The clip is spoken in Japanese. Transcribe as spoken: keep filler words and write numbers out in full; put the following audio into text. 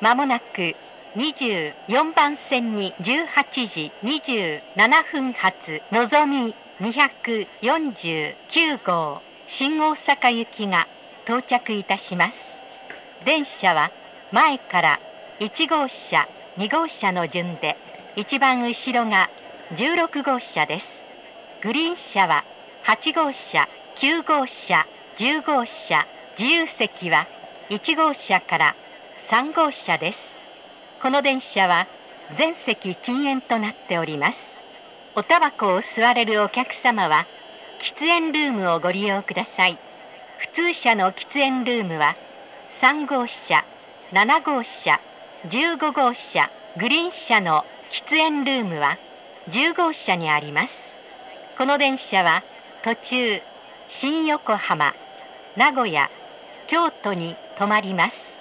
まもなくにじゅうよんばん線にじゅうはちじにじゅうななふん発のぞみにひゃくよんじゅうきゅうごう新大阪行きが到着いたします。電車は前からいちごうしゃにごうしゃの順で、一番後ろがじゅうろくごうしゃです。グリーン車ははちごうしゃきゅうごうしゃじゅうごうしゃ、自由席はいちごうしゃからさんごうしゃです。この電車は全席禁煙となっております。おタバコを吸われるお客様は喫煙ルームをご利用ください。普通車の喫煙ルームはさんごうしゃ、ななごうしゃ、じゅうごごうしゃ、グリーン車の喫煙ルームはじゅうごうしゃにあります。この電車は途中新横浜、名古屋、京都に止まります。